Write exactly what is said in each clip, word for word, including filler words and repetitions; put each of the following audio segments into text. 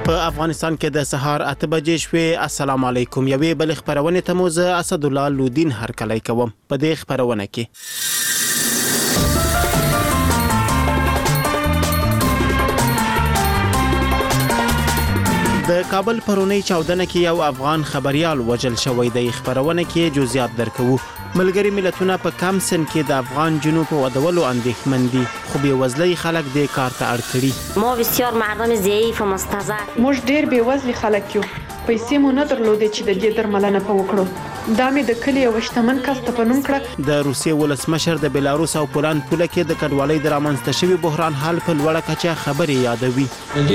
په افغانستان کې د سهار اته بجې شوې. السلام علیکم. یوې بل خبرونه ته مو زه اسد الله لودین هرکلی کوم. په دې خبرونه کې د کابل پرونی چاودنه کې یو افغان خبريال وژل شوی دی. خبرونه کې جزئیات درکوو. ملګری ملتونه په کم سن کې د افغان جنوب په ودولو اندېښمن دي، خو بې وزلۍ خلک دې کار ته اړ کړي. ما بسیار مردم ضعیف و مستضعف، موږ ډېر بې وزلي خلک یو، پیسې مو نه درلودې چې د دې درملنه په وکړو. دا مې د کلي یو شتمن کس ته په نوم کړه. د روسیې ولسمشر د بلاروس او پولند پوله کې د کډوالۍ د رامنځته شوي بحران حل په لوړه کچه خبرې یادوي.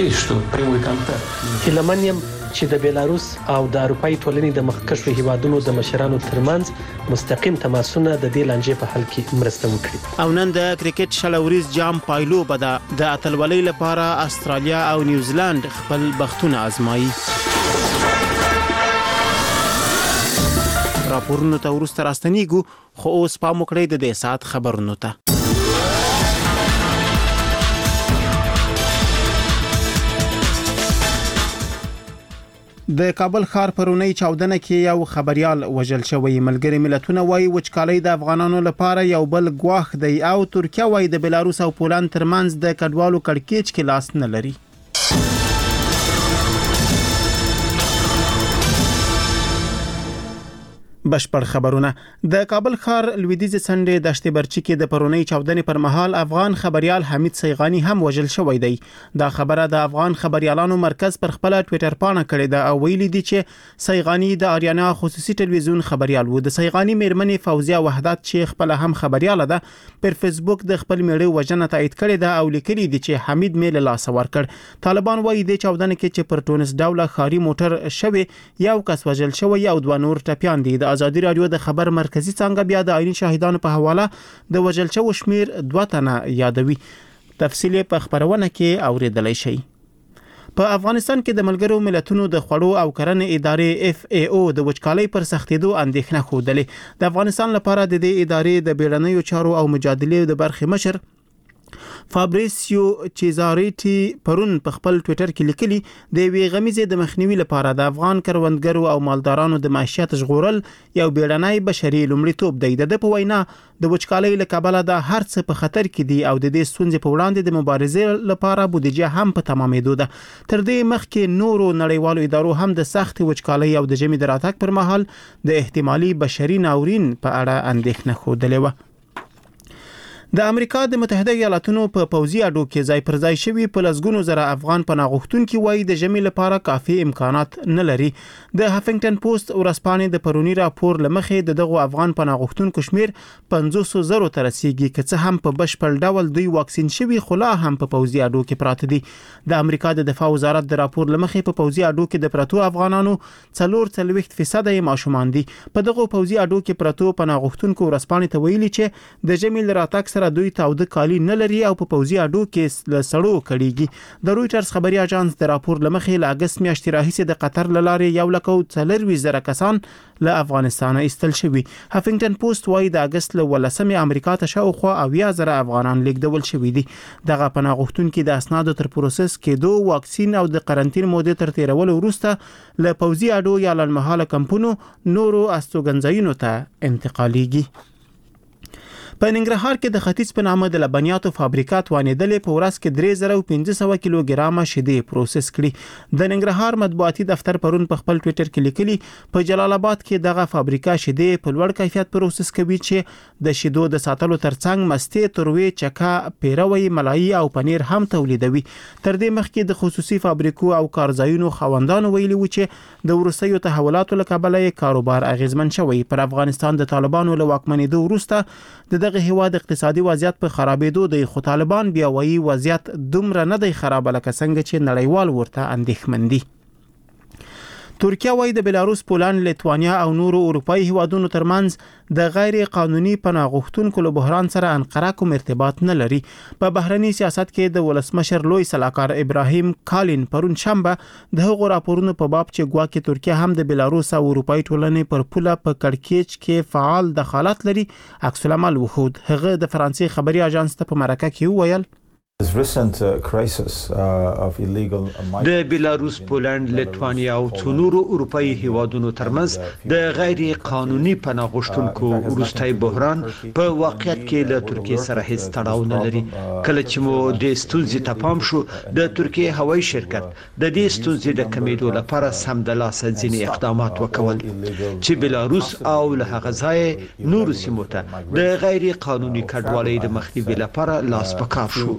هیلهمن یم چې د بلاروس او د اروپایي ټولنې د مخکښو هیوادونو د مشرانو ترمنځ مستقیم تماسونه د دې لانجې په حل کې مرسته وکړي. او نن د کرکټ شلوریز جام پایلو بده د اتلولۍ لپاره استرالیا او نیوزیلند خپل بختونه آزمایي. راپورونو ته وروسته راستنیږو، خو اوس پام وکړئ د دې ساعت خبرونو ته. د کابل ښار پرونی چاودنه کې یو خبريال وژل شوی. ملګری ملتونه وايي وچکالۍ د افغانانو لپاره یو بل ګواښ دی، او ترکیه وايي د بلاروس او پولند ترمنځ د کډوالو کړکېچ کې لاس نه لري. بشپړ خبرونه. د کابل ښار لویدیځ څنډې دشت برچی کې د پرونی چاودنې پر مهال افغان خبريال حمید سیغانی هم وژل شوی دی. دا خبره د افغان خبريالانو مرکز پر خپل ټوئیټر پاڼه کړې ده او ویلي دي چې سیغانی د آریانا خصوصي ټلویزیون خبريال و. د سیغانی میرمنې فوزیه وحدت چې خپل هم خبرياله ده پر فیسبوک د خپل میړه وژنه تایید کړې ده او لیکلي دي چې حمید میل لاس ورکړ. طالبان وايي د چاودنې کې چې پر ټونس ډوله خاري موټر شوی یو کس وژل شوی او دوه نور ټپيان دي. ازادي رادیو د خبر مرکزی څنګه بیا د عیني شاهدانو په حواله د وژل شوو شمیر دوه تنه یادوي. تفصیل په خبرونه کې اوریدلای شئ. په افغانستان کې د ملګرو ملتونو د خوړو او کرنې ادارې اف ای او د وچکالۍ پر سختېدو اندېښنه خوده. د افغانستان لپاره د دې ادارې د بیړنیو چارو او مجادلې د برخې مشر فابریسیو چیزاریټي پرون په خپل ټوئیټر کې لیکلي د وی غمیزه د مخنیوي لپاره د افغان کروندګرو او مالدارانو د معیشت ژغورل یو بیړنی بشري لومړیتوب دی. د په وینا د وچکالۍ له کبله د هر څه په خطر کې دي او د دې ستونزې په وړاندې د مبارزې لپاره بودیجه هم په تمامېدو ده. تر دې مخکې نورو نړیوالو ادارو هم د سخت وچکالۍ او د ژمي د راتګ پر مهال د احتمالي بشري ناورین په اړه اندېښنه خوده و. د امریکا د متحده ایالاتونو په پوځي اډو کې ځای پر ځای شوی په لسګونو زره افغان پناهغښتونکي وایي د ژمي لپاره کافي امکانات نه لري. د هافنګټن پوسټ ورځپاڼې د پرونی راپور لمخې د دغه افغان پناهغښتونکو شمیر پنځوس زره ته رسیدي، که څه هم په بشپړ ډول دوی واکسین شوي خو لا هم په پوځي اډو کې پراته دي. د امریکا د دفاع وزارت د راپور لمخې په پوځي اډو کې د پراتو افغانانو څلور څلوېښت فیصد یې ماشومان دي. په دغه پوځي اډو کې پراتو پناهغښتونکو ورځپاڼې ته ویلي چې د ژمي لراتک دوی تاوده کالی نه لري او په پوځي اډو کې له سړو کړيږي. د رويټرز خبري اژانس د راپور لمخې له اگست میاشتې راهیسې د قطر له لارې یو لک او څلرویشت زره کسان له افغانستان ایستل شوي. هافنګټن پوسټ وايي د اگست له ولسمې امریکا ته شاوخوا اویا زره افغانان لیږدول شوي دي. دغه پناهغښتونکي د اسنادو تر پروسس کېدو، واکسین او د قرنټین مودې تر تیرولو وروسته له پوځي اډو یا لنډمهاله کمپونو نورو استوګنځایونو ته انتقالیږي. په ننګرهار کې د ختیځ په نامه د لبنیاتو فابریکه توانېدلې په ورځ کې درې زره او پنځه سوه کیلوګرامه شیدې پروسس کړي. د ننګرهار مطبوعاتي دفتر پرون په خپل ټوئیټر کې لیکلي په جلال آباد کې دغه فابریکه شیدې په لوړ کیفیت پروسس کوي چې د شیدو د ساتلو ترڅنګ مستې، تروي، چکه، پیروي، ملایي او پنیر هم تولیدوي. تر دې مخکې د خصوصي فابریکو او کارځایونو خوندانو ویلي و چې د وروستیو تحولاتو له کبله کاروبار اغیزمن شوی. پر افغانستان د طالبانو له واکمنېدو وروسته د دغه هیواد اقتصادي وضعیت په خرابېدو دی، خو طالبان بیا وایي وضعیت دومره نه دی خراب لکه څنګه چې نړیوال ورته اندېښمن دي. ترکیه وايي د بلاروس، پولند، لیتوانیا او نورو اروپایي هیوادونو ترمنځ د غیر قانوني پناهغښتونکو له بحران سره انقره کوم ارتباط نه لري. په بهرني سیاست کې د ولسمشر لوی سلاکار ابراهیم کالین پرون شنبه د هغو راپورونو په باب چې ګواکې ترکیه هم د بلاروس او اروپایي ټولنې پر پوله په کړکېچ کې فعال دخالت لري عکس العمل وښود. هغه د فرانسې خبري اژانس ته په مرکه کې وویل د بیلاروس، پولند، لیتوانیا او څو نورو اروپאי هیوادونو ترمنځ د غیر قانوني پناه غوښتونکو وروستي بحران په واقعیت کې له ترکیه سره هیڅ تړاو نه لري. کله چې مو د ستونزې ته پام شو، د ترکیه هوایي شرکت د دې ستونزې د کمیدو لپاره سمدلاسه ځینې اقدامات وکول چې بیلاروس او له هغه ځایه نورو سیمو ته د غیر قانوني کډوالۍ د مخنیوي لپاره لاس په کار شو.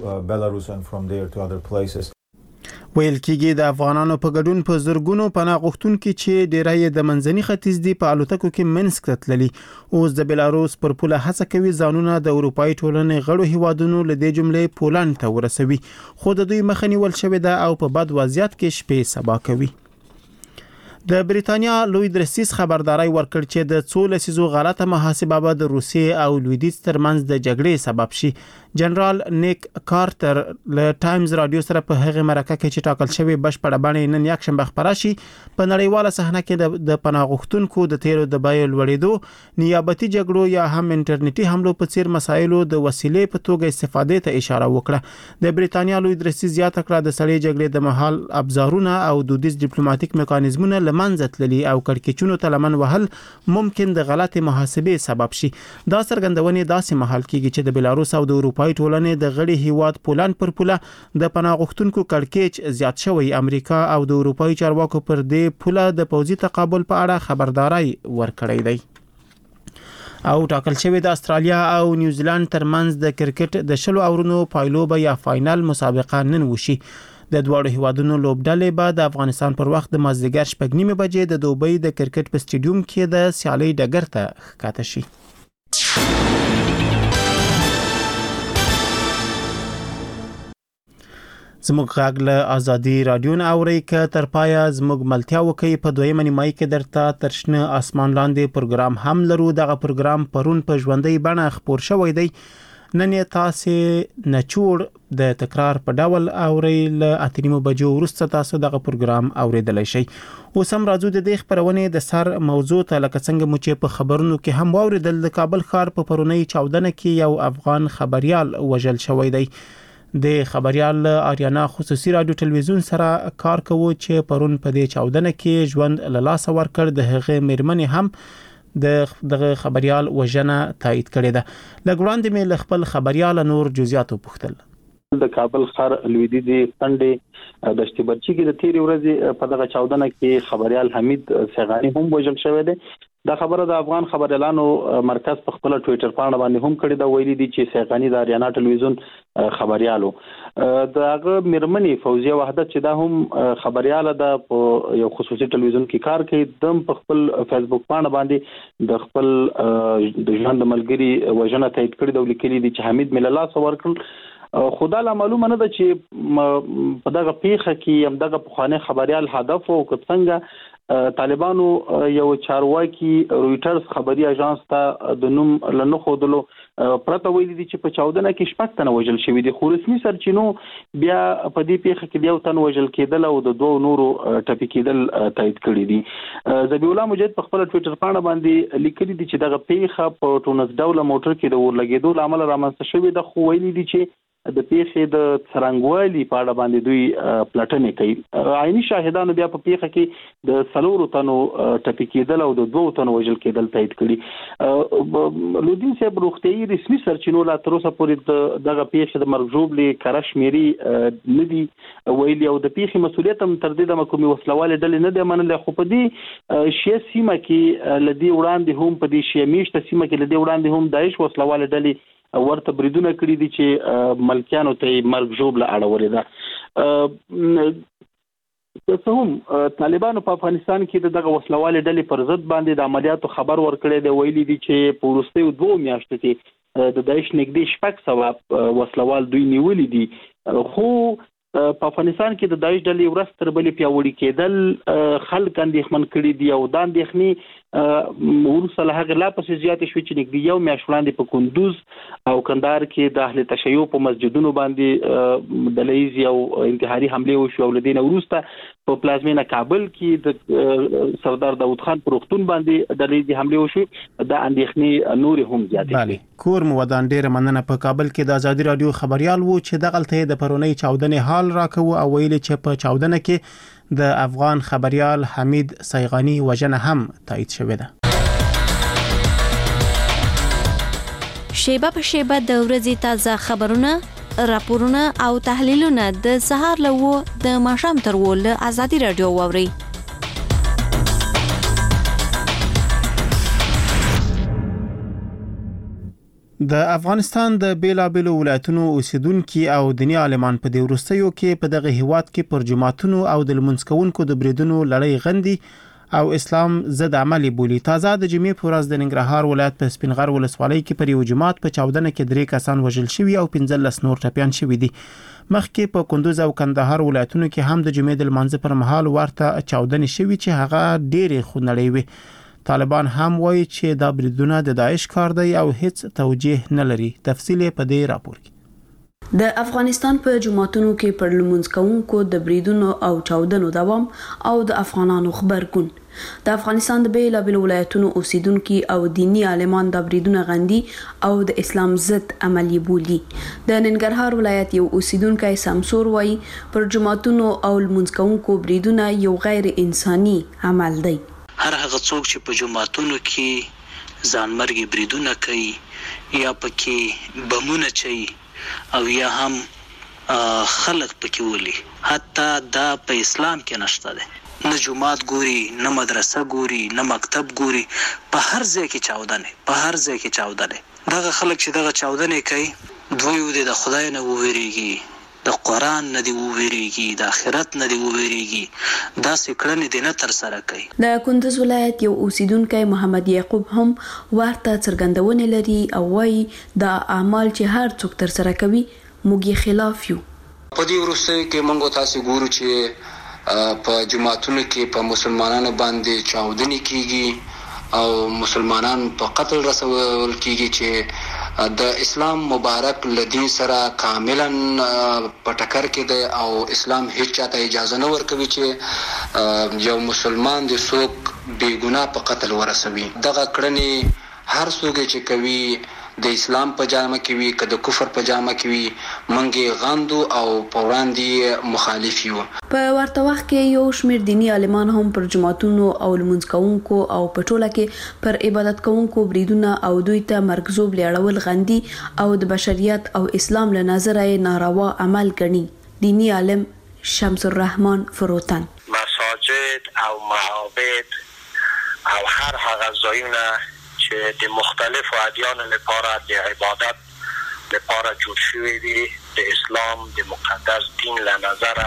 ویل کېږي د افغانانو په ګډون په زرګونو پناه غوښتونکي چې ډیری د منځني ختیځ دی په الوتکو کې منسک ته تللي، اوس د بیلاروس پر پوله هڅه کوي ځانونه د اروپאי ټولنې غړو هیوادونو له دې جملې پولند ته ورسوي، خو د دوی مخه نیول شوې ده او په بد وضعیت کې شپې سبا کوي. د بریتانیا لوی درسیس خبرداري ورکړ چې د څو لسیزو غلطه محاسبه به د روسیې او لویدیځ ترمنځ د جګړې سبب شي. جنرال نیک کارټر له ټایمز رادیو سره په هغه مرکه کې چې ټاکل شوی بشپړه باندې نن یک شنبه خبره شي په نړیواله صحنه کې د پناه غوښتونکو د تیرو د بیې لوړېدو، نیابتي جګړو یا هم انټرنیټي حملو په څیر مسایلو د وسیلې په توګه استفادې ته اشاره وکړه. د بریتانیا لوی درسیس زیاته کړه د سړې جګړې د مهال ابزارونه او دودیز ډیپلوماټیک میکانیزمونه لمنځه تللي او کړکېچونو ته لمن وهل ممکن د غلطه محاسبې سبب شي. دا څرګندونې داسې محل کېږي چې د بیلاروس او د اروپאי ټولنې د غړي هیواد پولند پر پوله د پناه غوښتونکو کړکېچ زیات شوی. امریکا او د اروپאי چارواکو پر دې پوله د پوځي تقابل په اړه خبرداري ورکړې ده. او ټاکل شوی د استرالیا او نیوزیلند ترمنځ د کرکټ د شلو اورونو پایلوبه یا فاینل مسابقه نن وشي. د دوه هیوادونو لوبډلې به د افغانستان پر وخت د مازدیګر شپږ نیمه بجې د دوبۍ د کرکټ په سټیډیوم کې د سیالي ډګر ته ښکته شي. زموږ غږ له ازادي رادیو نه اوري ک تر پایا زموږ ملتیا وکي په دویمه نیمای کې درته ترشنه اسمان لاندې پروګرام هم لرو. دغه پروګرام پرون په ژوندۍ بڼه خبر شوی دی. نن یې تاسو نچوړ د تکرار په ډول اوري له اتنیمو بجو وروسته تاسو دغه پروګرام اوریدلای شئ. اوس هم راځو د دې خبرونه د سر موضوع ته لکه څنګه مو چې په خبرونو کې هم اوریدل د کابل ښار په پرونی چاودنه کې یو افغان خبريال وژل شوی دی. د خبريال آریانا خصوصي رادیو ټلویزیون سره کار کوي چې پرون په دې چاودنه کې ژوند له لاس ورکړ. د هغه میرمنې هم د دغه خبريال وژنه تایید کړې ده. لګوړاندې مې خپل خبريال نور جزئیات وپوښتل. د کابل ښار لویدیځي څنډې د شتبرچی کې د تیرې ورځې په دغه چاودنه کې خبريال حمید سیغانی هم وژل شوی دی. دا خبره د افغان خبريالانو مرکز په خپل ټوئیټر باندې باندې هم کړی دا ویلي دي چې سیغانی د آریانا ټلویزیون خبريالو د هغه میرمنې فوزیه وحدت چې دا هم خبرياله ده په یو خصوصي ټلویزیون کې کار کوي، دم په خپل فیسبوک باندې باندې د خپل د ژوند ملګری وژنه تایید کړی دا لیکلي دي چې حمید مللا څور کړ. خدا لا معلومه نه ده چې په دغه پیښه کې هم دغه پخوانی خبريال هدف او څنګه طالبانو یو چارواکي رويټرز خبري اژانس ته د نوم لنو خودلو پرته ویلي دي چې په چاودنه کې شپږ تنه وژل شوی دي، خو رسمي سرچینو بیا په دې پیښه کې یو تن وژل کېدل او د دوه نورو ټپي کېدل تایید کړی دي. ذبیح الله مجید په خپل ټوئیټر باندې لیکلي دي چې دغه پیښه په ټونس ډوله موټر کې د ورلګېدو لامل رامنځته شوې ده، خو ویلي دي چې د پیښې د څرنګوالي په اړه باندې دوی پلټنې کوي. عیني شاهدانو بیا په پیښه کې د څلورو تنو ټپي کېدل او د دوه تنو وژل کېدل تایید کړي. لودین صاحب روغتيایي رسمي سرچینو لا تر اوسه پورې دغه پیښې د مرګ ژوبلې کرشمیري نه دي ویلي او د پیښې مسولیت هم تر دې د کومي وسلواله ډلې نه دی منل، خو په دې شیعه سیمه کې لدی وړاندې هم په دې شیعه میشته سیمه کې لدی وړاندې هم داعش وسلواله ډلې ورته بریدونه کړی دي چې ملکیانو ته مرګ ژوبله اړولې ده. څه هم طالبانو په افغانستان کې دغه وسلواله ډلې پر ضد باندې د عملیاتو خبر ورکړی دی. ویلي دي چې په وروستیو دوه میاشتو کې د داعش نږدې شپږ سوه وسلوال دوی نیولي دي، خو په افغانستان کې د داعش ډلې ورځ تر بلې پیاوړي کېدل خلک اندېښمن کړي دي او دا اندېښنې وروسته له هغې لا پسې زیاتې شوې چې نږدې یو میاشت وړاندې په کندوز او کندهار کې د اهل تشیع په مسجدونو باندې ډله ییزې او انتحاري حملې وشوې او له دې نه وروسته په پلازمینه کابل کې د سردار داوود خان پر وختون باندې د لیدي حمله وشو د اندېښنې نور هم زیاتې بله کور مو ودان ډیره مننه. په کابل کې د آزادي رادیو خبريال وو چې دغلته د پرونی چاودنې حال راکوه او ویل چې په چاودنه کې د افغان خبريال حمید سیغانی وژنه هم تایید شوې ده. شیبه په شیبه د ورځې تازه خبرونه، راپورونه او تحلیلونه د سهار له و د ماښام تر و له آزادي رادیو واوري. د افغانستان د بیلابیلو ولایتونو اوسیدونکو او دیني عالمان په دې وروستیو کې په دغه هیواد کې پر جماعتونو او د لمونځ کوونکو د بریدونو لړۍ غندي او اسلام ضد عملی بولی. تازه د جمعې په ورځ د ننګرهار ولایت په سپینغر ولسوالۍ کې پر یو جماعت په چاودنه کې درې کسان وژل شوي او پنځلس نور ټپیان شوي دي. مخکې په کندوز او کندهار ولایتونو کې هم د جمعې د لمانځه پر مهال ورته چاودنې شوي چې هغه ډېرې خونړۍ وي. طالبان هم وایي چې دا بریدونه د داعش کار دی او هیڅ توجیه نه لري. تفصیل په دې راپور کې. د افغانستان په جماعتونو کې پر لمونځ کوونکو د بریدونو او چاودنو دوام او د افغانانو خبرګون. د افغانستان د بیلابیلو ولایتونو اوسیدونکو او دینی عالمان د بریدونو غندي او د اسلام ضد عملی بولی. د ننګرهار ولایت یو اوسیدونکو سمسور وایي پر جماعتونو او لمونځ کوونکو بریدونه یو غیر انساني عمل دی. هر هغه څوک چې په جماعتونو کې ځانمرګي بریدونه کوي یا پکې بمونه چي او یا هم خلق پکې ولي، حتی دا په اسلام کې نشته ده. نه جماعت ګوري، نه مدرسه ګوري، نه مکتب ګوري، په هر ځای کې چاودنه، په هر ځای کې چاودنه. دغه خلک چې دغه چاودنه کوي دوی د خدای نه وویریږي، د قران نه دی وویریږي، د آخرت نه دی وویریږي، دا سکړنې دې نه تر سره کوي. د کندوز ولایت یو اوسیدونکو محمد یعقوب هم ورته څرګندونه لري او وايي دا اعمال چې هر څوک تر سره کوي موږ یې خلاف یو. په دې وروستیو کې موږ تاسو ګورو چې په جماعتونو کې په مسلمانانو باندې چاودنې کیږي او مسلمانان په قتل رسول کیږي چې د اسلام مبارک لدین سره کاملا په ټکر کې دی او اسلام هیڅ چاته اجازه نه ورکوي چې یو مسلمان د څوک بې ګناه په قتل ورسوي. دغه کړنې هر څوک چې کوي د اسلام په جامه کې وي که د کفر په جامه کې وي منګي غاندو او په وړاندې مخالف یو. په ورته وخت کې یو شمېر دینی عالمان هم پر جماعتونو او لمونځ کوونکو او په ټوله کې پر عبادت کوونکو بریدونه او دوی ته مرګزوب لیاړول غندي او د بشریت او اسلام له نظره ناروا عمل ګڼي. دینی عالم شمس الرحمن فروتن مساجد او معابد او هر هغه ځایونه چې د مختلفو ادیانو لپاره د عبادت لپاره جوړ شوي دي د اسلام د مقدس دین له نظره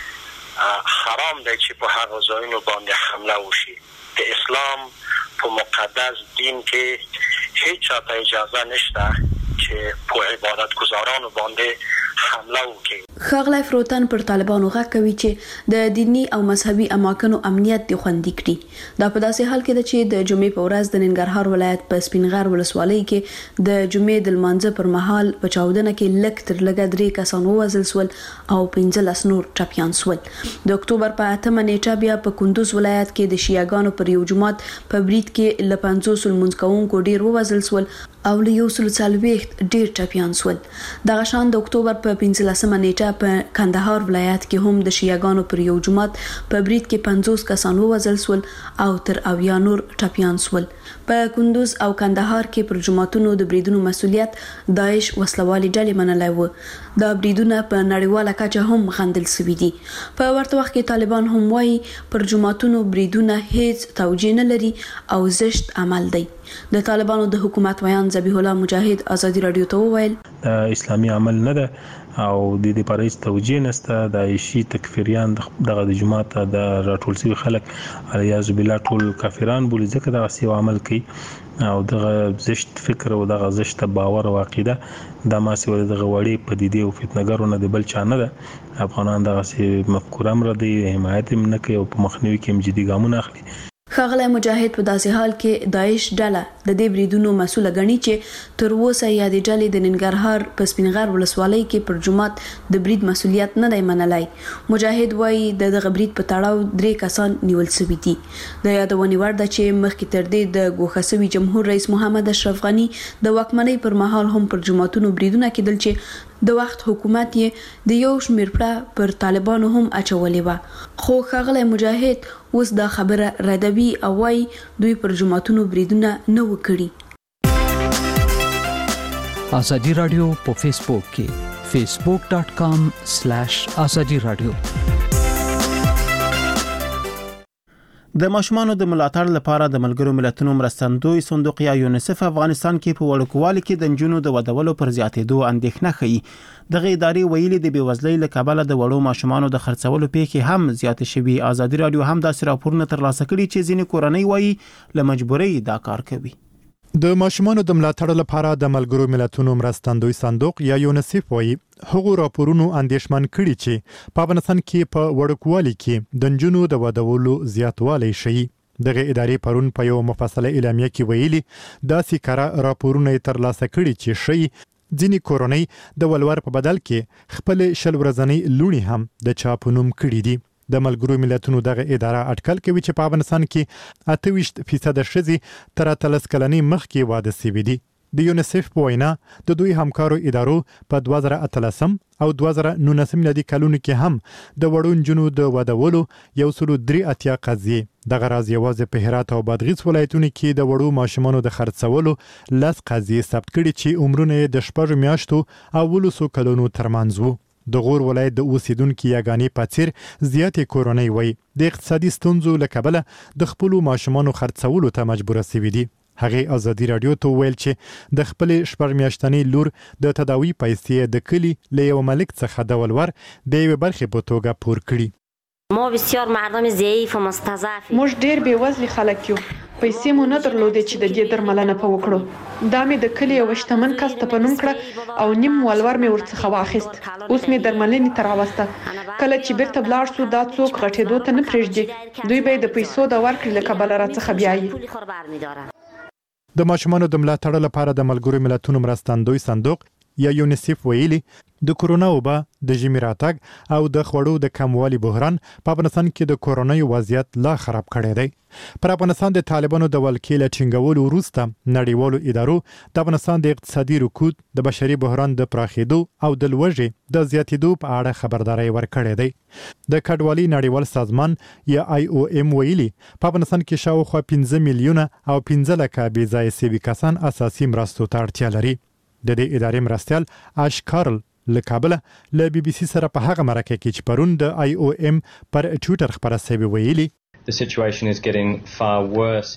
حرام دی چې په هغه ځایونو باندې حمله وشي. د اسلام په مقدس دین کې هیڅ چاته اجازه نشته چې په عبادت گزارانو باندې حمله وکړي. ښاغلی فروتن پر طالبانو غږ کوي چې د دینی او مذهبي اماکنو امنیت دي خوندي کړي. دا په داسې حال کې ده چې د جمعې په ورځ د ننګرهار ولایت په سپینغر ولسوالۍ کې د جمعې د لمانځه پر مهال په چاودنه کې لږ تر لږه درې کسان ووژل شول او پنځلس نور ټپیان شول. د اکتوبر په اتمه نیټه بیا په کندوز ولایت کې د شیعاګانو پر یو جماعت په برید کې له پنځوس لمونځ کوونکو ډیر ووژل شول او له یو سل څلوېښت ډیر ټپیان شول. دغه شان د اکتوبر په پنځلسمه نیټه په کندهار ولایت کې هم د شیعاګانو پر یو جماعت په برید کې پنځوس کسان ووژل شول او تر اویا نور ټپیان شول. په کندوز او کندهار کې پر جماعتونو د بریدونو مسؤلیت داعش وسلوالي ډلې منلای و. دا بریدونه په نړیواله کچه هم غندل شوي دي. په ورته وخت کې طالبان هم وایي پر جماعتونو بریدونه هیڅ توجیه نه لري او زشت عمل دی. د طالبانو د حکومت ویان ذبیح الله مجاهد آزادي رادیو ته وویل اسلامي عمل نه ده او د دې لپاره هیڅ توجیه نشته. د عایشي تکفیریان دغه د جماعت د راټول شوي خلک الیاذ بالله ټول کافران بولي ځکه دغه سی عمل کوي او دغه زشت فکر او دغه زشت باور او عقیده د ما سي ول دغه وړي پدیدې او فتنګرو نه د بل چا نه ده. افغانان دغه سی مفکوره مر دي حمایت هم نه کوي او په مخنیوي کې هم جدي ګامونه اخلي. ښاغلی مجاهد په داسې حال کې داعش ډله د دې بریدونو مسوله ګڼي چې تر اوسه یا د ډلې د ننګرهار په سپینغر ولسوالۍ کې پر جمعات د برید مسولیت نه دی منلای. مجاهد وایي د دغه برید په تړاو درې کسان نیول شوي دي. د یادونې وړ ده چې مخکې تر دې د ګوښه شوي جمهور رئیس محمد اشرف غني د واکمنۍ پر مهال هم پر جمعاتونو بریدونه کېدل چې د وخت حکومت یې د یو شمېر پړه پر طالبانو هم اچولې وه. خو ښاغلی مجاهد اوس دا خبره ردوي او وايي دوی پر جمعاتونو بریدونه نه و کړي. ازادي رادیو په فیسبوک کې فیسبوک ډاٹ کام سلیش ازادي رادیو. د ماشومانو د ملاتړ لپاره د ملګرو ملتونو مرستندوی صندوق یا یونیسف افغانستان کې په وړوکوالي کې د نجونو د ودولو پر زیاتېدو اندېښنه ښيي. دغه ادارې ویلي د بېوزلۍ له کبله د وړو ماشومانو د خرڅولو پیښې هم زیاتې شوي. ازادي رادیو هم داسې راپورونه ترلاسه کړي چې ځینې کورنۍ وایي له مجبورۍ دا کار کوي. د ماشومانو د ملاتړ لپاره د ملګرو ملتونو مرستندوی صندوق یا یونیسف وایي هغو راپورونو اندېښمن کړي چې په افغانستان کې په وړوکوالي کې د نجونو د ودولو زیاتوالی شي. دغه ادارې پرون په یو مفصله اعلامیه کې ویلي داسې کاره راپورونه ترلاسه کړي چې شي ځینې کورنۍ د ولور په بدل کې خپل شل ورځنۍ لونی هم د چا په نوم کړي دي. د ملګرو ملتونو دغه اداره اټکل کوي چې په افغانستان کې اته ویشت فیصد ښځې تر اتلس کلنۍ مخکې واده شوي دي. د یونیسف په وینا د دوی همکارو ادارو په دوه زره اتلسم او دوه زره نولسم میلادي کلونو کې هم د وړو نجونو د ودولو یو سل درې اتیا قضیې. دغه راز یوازې په هرات او بادغیس ولایتونو کې د وړو ماشومانو د خرڅولو لس قضیې ثبت کړي چې عمرونه یې د شپږو میاشتو او ولسو کلونو ترمنځ وو. د غور ولایت د اوسیدونکو یاګانې په څیر زیاتې کورنۍ وایي د اقتصادي ستونزو له کبله د خپلو ماشومانو خرڅولو ته مجبوره شوي دي. هغې ازادي رادیو ته وویل چې د خپلې شپږ میاشتنۍ لور د تداوي پیسې د کلي له یو ملک څخه د ولور د یوې برخې په توګه پور کړي. ما بسیار مردم ضعیف و مستضعف موږ ډیر بېوزلي خلک یو. پیسې مو نه درلودې چې د دې درملنه په وکړو. دا مې د کلي یو شتمن کس ته په نوم کړه او نیم ولور مې ورڅخه واخیست. اوس مې درملنې ته راوسته. کله چې بیرته ولاړ شو دا څوک غټېدو ته نه پرېږدي. دوی به یې د پیسو د ورکړې له کبله راڅخه بیایي. د ماشومانو د ملاتړ لپاره د ملګرو ملتونو مرستندوی صندوق یا یونیسف ویلي د کورونا وبا د ژمي راتګ او د خوړو د کموالي بحران په افغانستان کې د کورونای وضعیت لا خراب کړی دی. پر افغانستان د طالبانو د ولکې له ټینګولو وروسته نړیوالو ادارو د افغانستان د اقتصادي رکود د بشري بحران د پراخېدو او د لوږې د زیاتېدو په اړه خبرداري ورکړې دی. د کډوالۍ نړیوال سازمان یا آی او ایم ویلي په افغانستان کې شاوخوا پنځه میلیونه او پنځه لکه بې ځایه شوي کسان اساسي مرستو ته اړتیا لري. د دې ادارې مرستیال آش کارل له کابله له بي بي سي سره په هغه مرکه کې چې پرون د آی او ایم پر ټویټر خبره شوی ویلي The situation is getting far worse.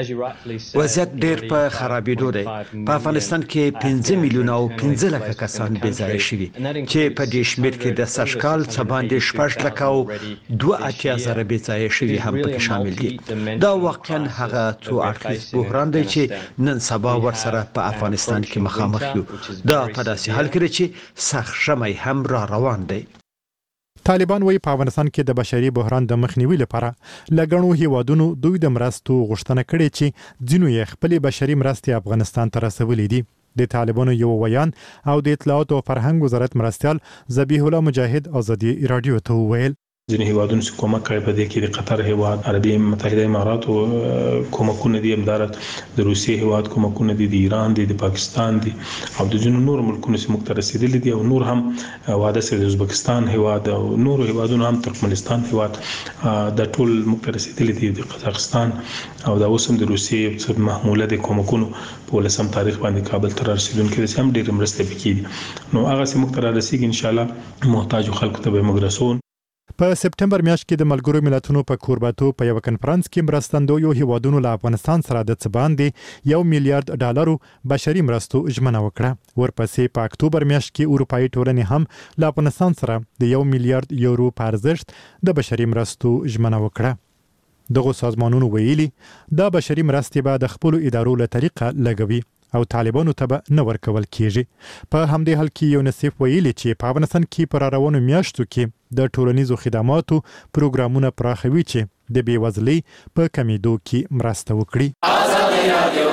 وضعیت ډیر په خرابېدو دی. په افغانستان کې پنځه میلیونه او پنځه لکه کسان بې ځایه شوي چې په دې شمېر کې د سږ کال څه باندې شپږ لکه او دوه اتیا زره بې ځایه شوي هم پکې شامل دي. دا واقعا هغه څو اړخیز بحران دی چې نن سبا ورسره په افغانستان کې مخامخ یو. دا په داسې حال کې چې سخت ژمی هم را روان دی. طالبان وایي په افغانستان کې د بشري بحران د مخنیوي لپاره لګڼو هیوادونو دوی د مرستو غوښتنه کړې چې ځینو یې خپل بشري مرستې افغانستان ته رسولې دي. د طالبانو یو ویان او د اطلاعات او فرهنګ وزارت مرستیال ذبیح الله مجاهد ازادي رادیو ته وویل ځینې هیوادونو چې کومک کوي په دې کې د قطر هیواد، عربي متحده اماراتو کومکونه دي، همدارس د روسیې هیواد کومکونه دي، د ایران دي، د پاکستان دي او د ځینو نور ملکونو چې موږ ته رسېدلي دي او نور هم واده سره د ازبکستان هیواد او نور هیوادونو هم ترکمنستان هیواد د ټول موږ ته رسېدلي دي، د قزاقستان او د اوس هم د روسیې څخه محموله د کومکونو په لسم تاریخ باندې کابل ته رسیدونکي دي هم ډېر مرسته پکې دي. نو هغه چې موږ ته رسیږي ان شاء الله محتاج خلکو ته به موږ رسون. په سپټمبر میاشت کې د ملګرو ملتونو په کورباتو په یو کنفرانس کې مرستندویو هیوادونو له افغانستان سره د څه باندې یو میلیارډ ډالرو بشري مرستو ژمنه وکړه. ورپسې په اکتوبر میاشت کې اروپایي ټولنې هم له افغانستان سره د یو میلیارډ یورو په ارزښت د بشري مرستو ژمنه وکړه. دغه سازمانونو ویلي دا بشري مرستې به د خپل ادارو له طریقه لګوي او طالبانو ته به نه ورکول کیږي. په همدې حال کې یونیسف ویلي چې په افغانستان کې پر روانو میاشتو کې د ټولنیزو خدماتو پروګرامونه پراخوي چې د بیوزلۍ په کمیدو کې مرسته وکړي.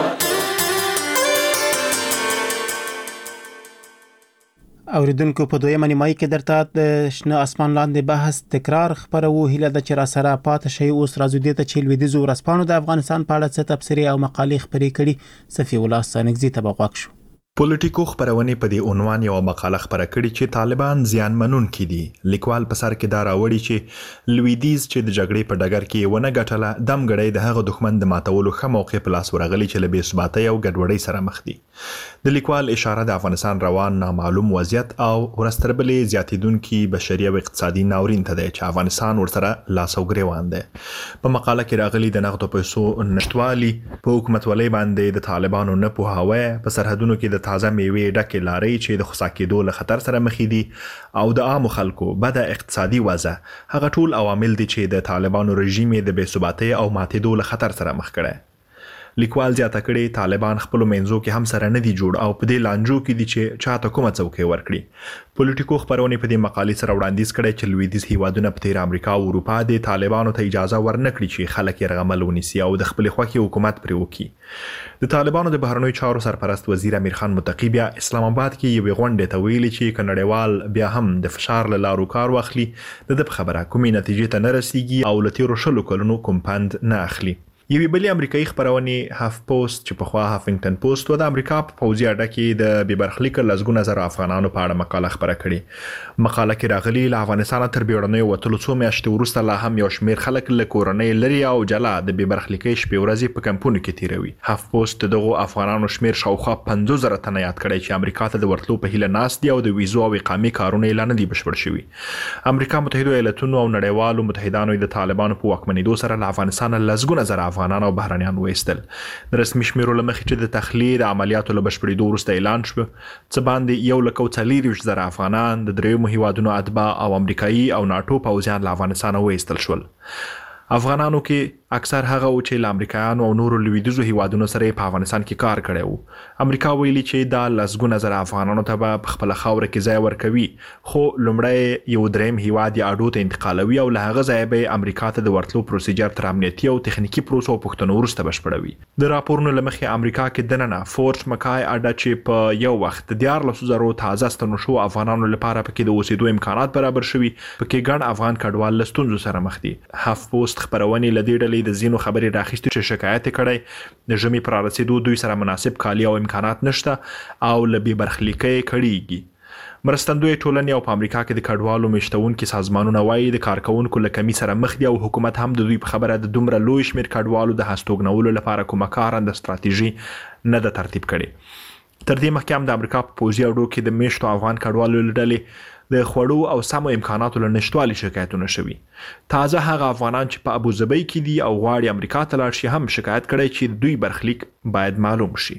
اوریدونکو په دویمه نیمایي کې درته د شنه اسمان لاندې بحث تکرار خبرو هیله د چې را سره پات شي اوس راځو دي ته چې لویدیځ ورسپانو د افغانستان په اړه څه تبصرې او مقالې خبرې کړي. صفی الله سانګزي ته بغواک شو. پولیټیکو خبرونه په دې عنوان یو مقاله خبره کړې چې طالبان زیان منونکي دي. لیکوال په سر کې دا راوړي چې لویدیز چې د جګړې په ډګر کې ونه ګټله دم غړې د هغه دښمن د ماتولو ښه موقع په لاس ورغلي چې له بې ثباتۍ او ګډوډۍ سره مخ دي. د لیکوال اشاره د افغانستان روان نامعلوم وضعیت او ورستربلې زیاتیدونکي بشري او اقتصادي ناورین ته دی چې افغانستان ورسره لاس او ګریوان دی. په مقاله کې راغلي د نقدو پیسو نشټوالي په حکومتولۍ باندې د طالبانو نه پوهاوی په سرحدونو کې د تازه میوې ډکې لارې چې د خسا کېدو له خطر سره مخ دي او د عامو خلکو بده اقتصادي وضع هغه ټول عوامل دي چې د طالبانو رژیم د بې ثباتۍ او ماتېدو له خطر سره مخ کړي. لیکوال زیاته کړي طالبان خپل منځو کې هم سره نه دي جوړ او په دې لانجو کې دي چې چاته کومه څوکۍ ورکړي. پولیټیکو خبرونه په دې مقالې سره وړاندیز کړي چې لویدیځ هیوادونه په تیر امریکا او اروپا د طالبانو ته اجازه ورنکړي چې خلک یې رغمل ونیسي او د خپل خوښي حکومت پرې وکړي. د طالبانو د بهرنیو چارو سرپرست وزیر امیر خان متقی بیا اسلام آباد کې یو غونډه ته ویلي چې کنړیوال بیا هم د فشار له لارو کار واخلي د خبره کومې نتیجې ته نه رسیږي او لتیرو شلو کلونو کوم پند نه اخلي. یوې بلې امریکایي خبرونه هاف پوسټ چې په خوا هافینګټن پوسټ و د امریکا په پوځي اډه کې د بېبرخلیک لزګونه زره افغانانو په اړه مقاله خبره کړې. مقاله کې راغلي له افغانستان تر بیړنیو وتلو څو میاشتې وروسته لا هم یو شمېر خلک له کورنۍ لري او جلا د بېبرخلیکۍ شپې ورځې په کمپونو کې تیروي. هاف پوسټ دغه افغانانو شمېر شاوخوا پنځوس زره تنه یاد کړی چې امریکا ته د ورتلو په هیله ناست دي او د ویزو او اقامې کارونه اعلان دي بشپړ شوي. امریکا متحده ایالاتونو او نړیوالو متحدانو د طالبانو په واکمنېدو سره له افغانستان لزګونه زره افغانان او بهرنیان وېستل. د رسمي شمیرو له مخې چې د تخلیه د عملیاتو له بشپړېدو وروسته اعلان شو څه باندې یو لک او څلېرویشت زره افغانان د دریمو هیوادونو اتباع او امریکایي او ناټو پوځیان له افغانستانه وېستل شول. افغانانو کې اکثر هغه و چې له امریکایانو او نورو لویدیځو هیوادونو سره په افغانستان کې کار کړی و. امریکا ویلي چې دا لسګونه زره افغانانو ته به په خپله خاوره کې ځای ورکوي خو لومړی یو دریم هیواد یې اډو ته انتقالوي او له هغه ځایه به امریکا ته د ورتلو پروسیجر تر امنیتي او تخنیکي پروسو او پوښتنو وروسته بشپړوي. د راپورونو له مخې امریکا کې دننه فورت مکای اډه چې په یو وخت د دیارلسو زرو تازه ستنو شو افغانانو لپاره پکې د اوسېدو امکانات برابر شوي پکې ګڼ افغان کډوال له ستونزو سره مخ دي. هاف پوسټ خبرونه لدې ډلې د زینو خبرې راخیستې چې شکایت کړي د ژمي پر رسیدو دوی سره مناسب کالي او امکانات نشته او له بې برخلیکۍ کړيږي. مرستندوی ټولنې او په امریکا کې د کډوالو مشتونکو سازمانونه وایي د کارکونکو له کمی سره مخ دي او حکومت هم د دوی په خبره د دومره لوی شمېر کډوالو د هستوګنولو لپاره کومه کارنده ستراتیژي نه ده ترتیب کړې. تر دې مخکې هم د امریکا په پوځي اډو کې د میشتو افغان کډوالو ډلې د خوړو او سمو امکاناتو له نشټوالي شکایتونه شوي. تازه هغه افغانان چې په ابوظبي کې دي او غواړي امریکا ته لاړ شي هم شکایت کړی چې دوی برخلیک باید معلوم شي.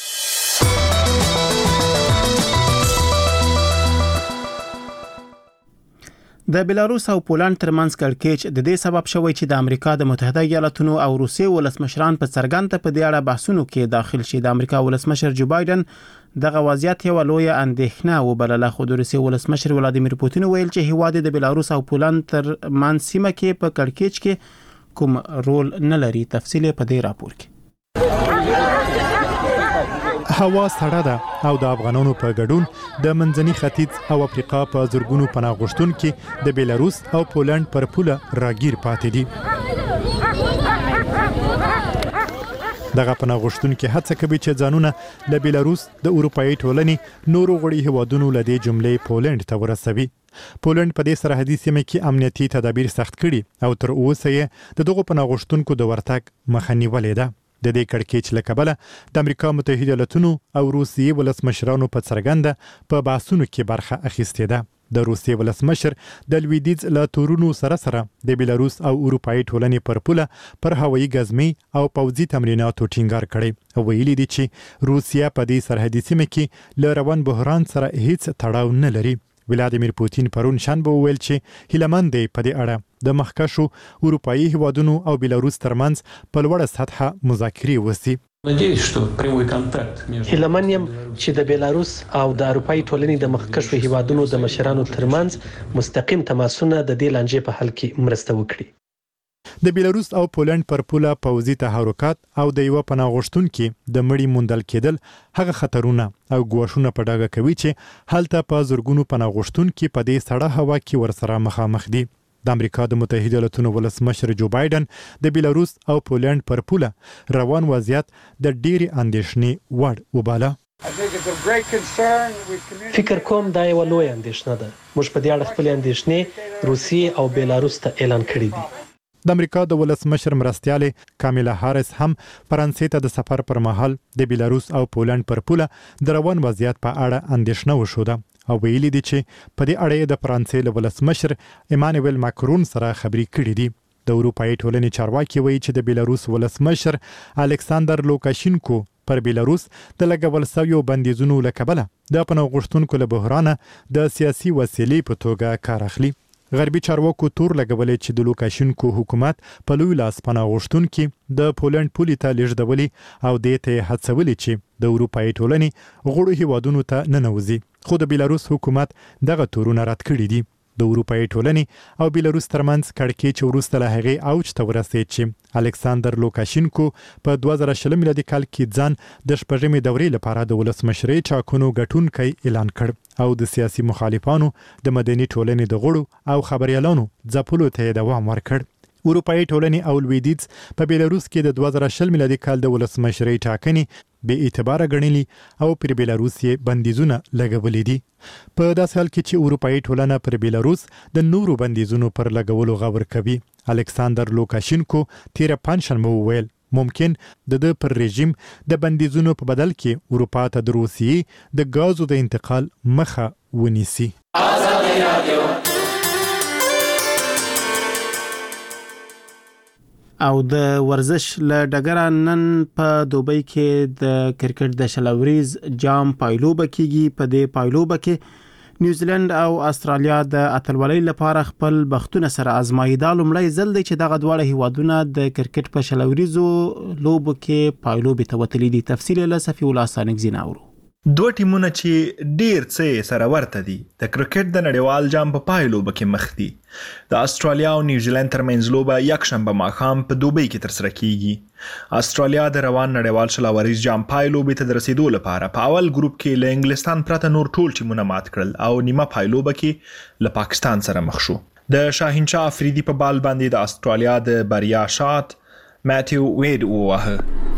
د بلاروس او پولند ترمنځ کړکېچ د دې سبب شوی چې د امریکا د متحده ایالاتونو او روسیې ولسمشران په څرګنده په دې اړه بحثونو کې داخل شي. د امریکا ولسمشر جو بایدن دغه وضعیت یو لوی اندېښنه وبلله خو د روسیې ولسمشر ولادیمیر پوتین ویل چې هیواد د بلاروس او پولند تر منځ سیمه کې په کړکېچ کې کوم رول نه لري. تفصیل په دې راپور کې. هوا سړه ده او د افغانانو په ګډون د منځني ختیځ او افریقا په زرګونو پناه غوښتونکو د بلاروس او پولند پر پوله راګیر پاتې دي. دغه پناه غوښتونکو هڅه کوي چې ځانونه له بلاروس د اروپאי ټولنې نورو غړي هیوادونو له دې جملې پولند ته ورسوي. پولند په دې سرحدي سیمه کې امنیتي تدابیر سخت کړي او تر اوسه یې د دغو پناه غوښتونکو د ورتګ مخه نیولې ده. د دې کړکېچ له کبله د امریکا متحده ایالاتونو او روسیې ولسمشرانو په څرګنده په بحثونو کې برخه اخیستې ده. د روسیې ولسمشر د لویدیځ له تورونو سره سره د بلاروس او اروپאי ټولنې پر پوله پر هوایي ګزمې او پوځي تمریناتو ټینګار کړی او ویلي دي چې روسیا په دې سرحدي سیمه کې له روان بحران سره هیڅ تړاو نه لري. ولادیمیر پوتین پرون شنبه وویل چې هیلمند دی په دې اړه د مخکښو اروپאי هیوادونو او بلاروس ترمنځ په لوړه سطحه مذاکرې وشي. هیلمن یم چې د بیلاروس او د اروپאי ټولنې د مخکښو هیوادونو د مشرانو ترمنځ مستقیم تماسونه د دې لانجې په حل کې مرسته وکړي. د بیلاروس او پولند پر پوله پوځي تحرکات او د یو پناه غوښتونکو د مړی موندل کېدل هغه خطرونه او ګواښونه په ډاګه کوي چې هلته په زورګونو پناه غوښتونکو په دې سړه هوا کې ورسره مخامخ دي. د امریکا د متحده ایالاتونو ولسمشر جو بایدن د بیلاروس او پولند پر پوله روان وضعیت د ډېری اندېښنې وړ وباله. فکر کوم دا یو لوی اندېښنه ده. موږ په دې اړه خپل اندېښنې روسیې او بیلاروس ته اعلان کړې دي. د امریکا د ولسمشر مرستیالې کامیلا هاریس هم فرانسې ته د سفر پر مهال د بیلاروس او پولند پر پوله د روان وضعیت په اړه اندېښنه وښوده او ویلي دي چې په دې اړه د فرانسې له ولسمشر ایمانوئل ماکرون سره خبرې کړې دي. د اروپאי ټولنې چارواکي وایي چې د بیلاروس ولسمشر الکساندر لوکاشینکو پر بیلاروس د لګول شویو بندیزونو له کبله د پناه غوښتونکو له بحرانه د سیاسي وسیلې په توګه کار اخلي. غربي چارواکو تور لګولې چې د لوکاشینکو حکومت په لوی لاس پناه غوښتونکو د پولند پولې ته لیږدولي او دې ته هڅولي چې د اروپאי ټولنې غړو هیوادونو ته ننوځي، خو د بیلاروس حکومت دغه تورونه رد کړي دي. د اروپאי ټولنې او بیلاروس ترمنځ کړکېچ وروسته له هغې اوج ته ورسېد چې الکساندر لوکاشینکو په دوه زره شل میلادي کال کې ځان د شپږمې دورې لپاره د ولسمشرۍ ټاکنو ګټونکی اعلان کړ او د سیاسي مخالفانو د مدني ټولنې د غړو او خبريالانو ځپلو ته دوام ورکړ. اروپאי ټولنې او لویدیځ په بیلاروس کې د دوه زره شل میلادي کال د ولسمشرۍ ټاکنې بې اعتباره ګڼلي او پر بیلاروس یې بندیزونه لګولي دي. په داسې حال کې چې اروپאי ټولنه پر بیلاروس د نورو بندیزونو پر لګولو غور کوي، الکساندر لوکاشینکو تیر پنځشنبه وویل ممکن د د پر رژیم د بندیزونو په بدل کې اروپا ته د روسیې د غازو د انتقال مخه ونیسي. او د ورزش له ډګره نن په دوبۍ کې د کرکټ د شلوریز جام پایلوبه کیږي. په دې پایلوبه کې نیوزیلند او استرالیا د اتلولۍ لپاره خپل بختونه سره آزمایي. دا لومړی ځل دی چې دغه دواړه هیوادونه د کرکټ په شلوریزو لوبو کې پایلوبې ته وتلي دي. تفصیل له صفی الله سانګزی ناورو. دوه ټیمونه چې ډیر څه سره ورته دي د کرکټ د نړیوال جام په پایلوبه کې مخ دي. د استرالیا او نیوزیلند ترمنځ لوبه یکشنبه ماښام په دوبۍ کې ترسره کیږي. استرالیا د روان نړیوال شلوریز جام پایلوبې ته د رسیدو لپاره په اول ګروپ کې له انګلستان پرته نور ټول ټیمونه مات کړل او نیمه پایلوبه کې له پاکستان سره مخ شو. د شاهینشاه افریدي په بال باندې د استرالیا د بریا شات ماتیو وید ووهه.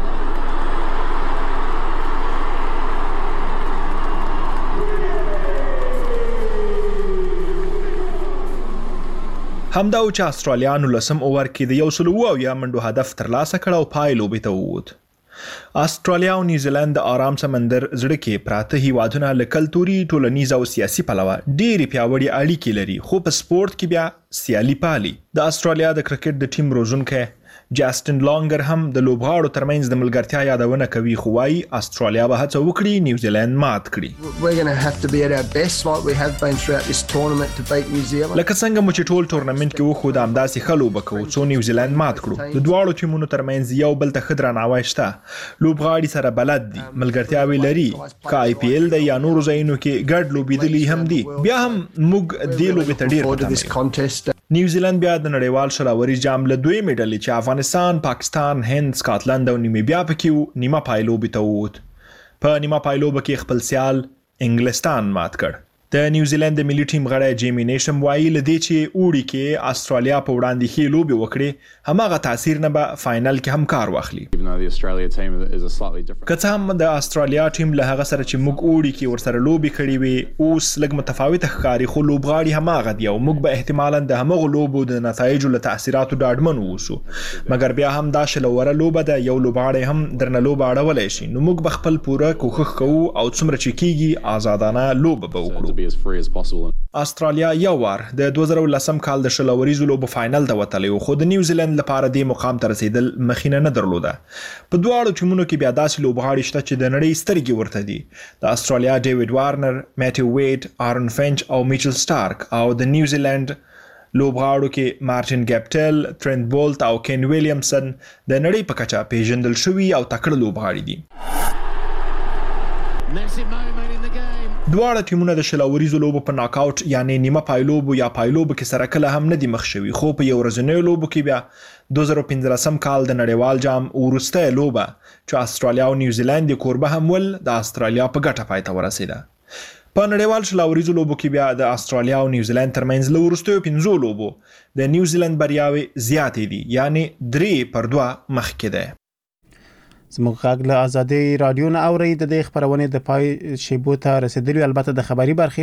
همدا او چې استرالیا نو لسم اوور کې د یو سل او یا منډو هدف ترلاسه کړ او پایلوبې ته ووت. استرالیا او نیوزیلند د آرام سمندر زړه کې پراته هیوادونه له کلتوري، ټولنیز او سیاسي پلوه ډېرې پیاوړې اړیکې لري، خو په سپورت کې بیا سیالي پالي. د استرالیا د کرکټ د ټیم روزونکی جاستن لانګر هم د لوبغاړو ترمنځ د ملګرتیا یادونه کوي، خو وايي استرالیا به هڅه وکړي نیوزیلند مات کړي. We're going to have to be at our best like we have been throughout this tournament to beat New Zealand. لکه څنګه مو چې ټول ټورنمنت کې وخو د همداسې ښه لوبه کوو څو نیوزیلند مات کړو. د دواړو ټیمونو ترمنځ یو بل ته ښه درناوی شته، لوبغاړي سره بلد دي، ملګرتیاوې لري، که آی پی ایل د یا نورو ځایونو کې ګډ لوبېدلي هم دي. بیا هم موږ دې لوبې ته ډېر نیوزیلند بیا د نړیوال شلوریز جام له دوی میډل چې افغانستان، پاکستان، هند، سکاټلند او نیمیبیا پکې نیمه پایلوبې ته ووت. په نیمه پایلوبه کې خپل سیال انګلستان مات کړ. د نیوزیلند د ملي ټیم غړی جیمی نیشم وایي له دې چې اوړي کې استرالیا په وړاندې ښې لوبې وکړي، هماغه تاثیر نه به فاینل کې هم کار واخلي. که څه هم د استرالیا ټیم له هغه سره چې موږ اوړي کې ورسره لوبې کړې وي اوس لږ متفاوته ښکاري، خو لوبغاړي هماغه دي او موږ به احتمالا د همغو لوبو د نتایجو له تاثیراتو ډاډمن واوسو. مګر بیا هم دا شلوره لوبه ده، یو لوبغاړی هم درنه لوبه اړولی شي، نو موږ به خپل پوره کوښښ کوو او څومره چې کیږي آزادانه لوبه به وکړو. استرالیا یو وار د دوه زره لسم کال د شلوریزو لوبو فاینل ته وتلی و، خو د نیوزیلند لپاره دې مقام ته رسیدل مخینه نه درلوده. په دواړو ټیمونو کې بیا داسې لوبغاړي شته چې د نړۍ سترګې ورته دي. د استرالیا ډیوډ وارنر، میټیو وید، آرن فینچ او میچل سټارک، او د نیوزیلند لوبغاړو کې مارټین ګاپټل، ټرنت بولت او کین ویلیامسن د نړۍ په کچه پیژندل شوي او تکړه لوبغاړي دي. دواړه ټیمونه د شلاوریزو لوبو په ناک آوټ یعنی نیمه پایلوبو یا پایلوبو کې سره کله هم نه دي مخ شوي، خو په یو ورځنیو لوبو کې بیا دوه زره پنځلسم کال د نړیوال جام وروستۍ لوبه چې استرالیا او نیوزیلند یې کوربه هم ول د استرالیا په ګټه پای ته ورسېده. په نړیوال شلاوریزو لوبو کې بیا د استرالیا او نیوزیلند ترمنځ له وروستیو پنځو لوبو د نیوزیلند بریاوې زیاتې دي، یعنی درې پر دوه مخکې ده. زموږ غږ له آزادۍ رادیو نه اوري. د دې خبرونه د پای شیبو ته رسیدلی، البته د خبري برخې